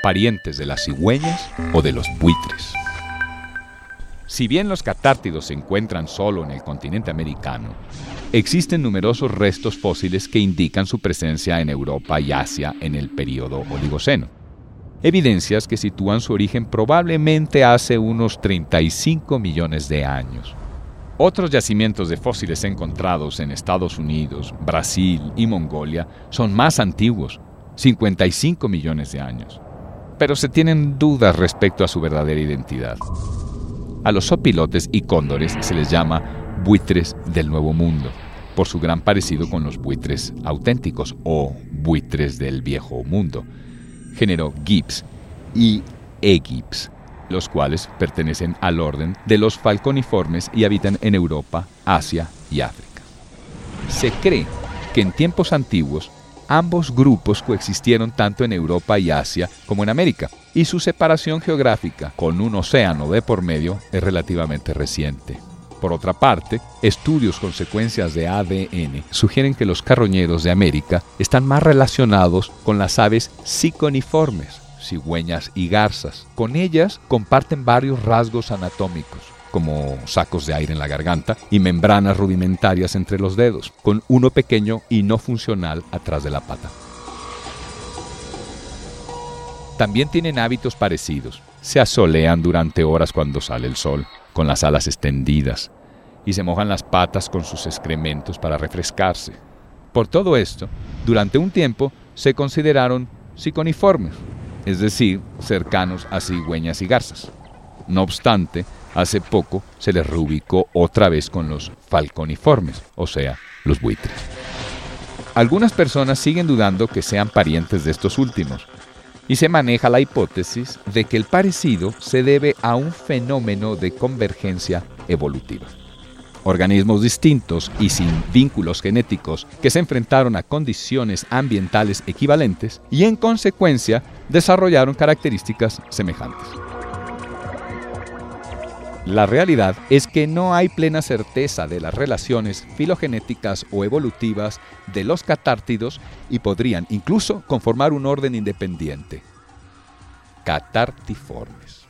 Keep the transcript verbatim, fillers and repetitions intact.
parientes de las cigüeñas o de los buitres. Si bien los catártidos se encuentran solo en el continente americano, existen numerosos restos fósiles que indican su presencia en Europa y Asia en el período Oligoceno. Evidencias que sitúan su origen probablemente hace unos treinta y cinco millones de años. Otros yacimientos de fósiles encontrados en Estados Unidos, Brasil y Mongolia son más antiguos, cincuenta y cinco millones de años. Pero se tienen dudas respecto a su verdadera identidad. A los zopilotes y cóndores se les llama buitres del Nuevo Mundo, por su gran parecido con los buitres auténticos o buitres del Viejo Mundo, género Gyps y Aegyps, los cuales pertenecen al orden de los falconiformes y habitan en Europa, Asia y África. Se cree que en tiempos antiguos ambos grupos coexistieron tanto en Europa y Asia como en América, y su separación geográfica, con un océano de por medio, es relativamente reciente. Por otra parte, estudios con secuencias de A D N sugieren que los carroñeros de América están más relacionados con las aves siconiformes, cigüeñas y garzas. Con ellas comparten varios rasgos anatómicos, como sacos de aire en la garganta y membranas rudimentarias entre los dedos, con uno pequeño y no funcional atrás de la pata. También tienen hábitos parecidos. Se asolean durante horas cuando sale el sol, con las alas extendidas, y se mojan las patas con sus excrementos para refrescarse. Por todo esto, durante un tiempo se consideraron siconiformes, es decir, cercanos a cigüeñas y garzas. No obstante, hace poco se les reubicó otra vez con los falconiformes, o sea, los buitres. Algunas personas siguen dudando que sean parientes de estos últimos, y se maneja la hipótesis de que el parecido se debe a un fenómeno de convergencia evolutiva. Organismos distintos y sin vínculos genéticos que se enfrentaron a condiciones ambientales equivalentes y en consecuencia desarrollaron características semejantes. La realidad es que no hay plena certeza de las relaciones filogenéticas o evolutivas de los catártidos y podrían incluso conformar un orden independiente. Catártiformes.